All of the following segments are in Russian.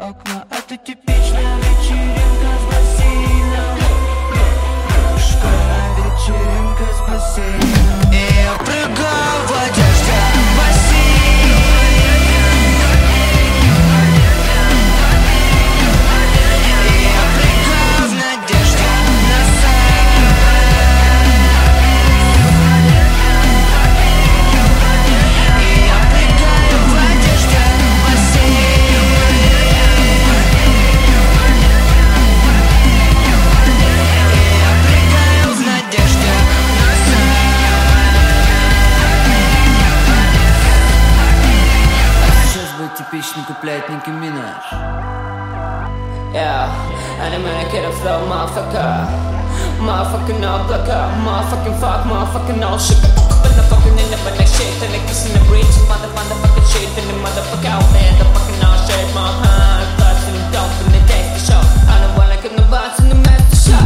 окна. Это типичная вечеринка с бассейном. Школьная вечеринка с бассейном. И я прыгаю в одежде в бассейн. И я прыгаю в надежде на секс. И я прыгаю в одежде в бассейн. И я прыгаю в надежде на секс. А сейчас будет типичный куплет Ники Минаж. Yeah, and I'm gonna get a flow, motherfucker. Motherfucking no blocker, motherfucking fuck, motherfucking no shit. But the fucking in the butt like shit, and the kiss in the breach, motherfucking shit, and the motherfucker out there, the fucking no shit, my hand, thoughts and dope in the gangsta show. I don't wanna get no bots in the master shop.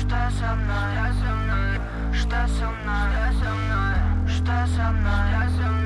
Что со мной?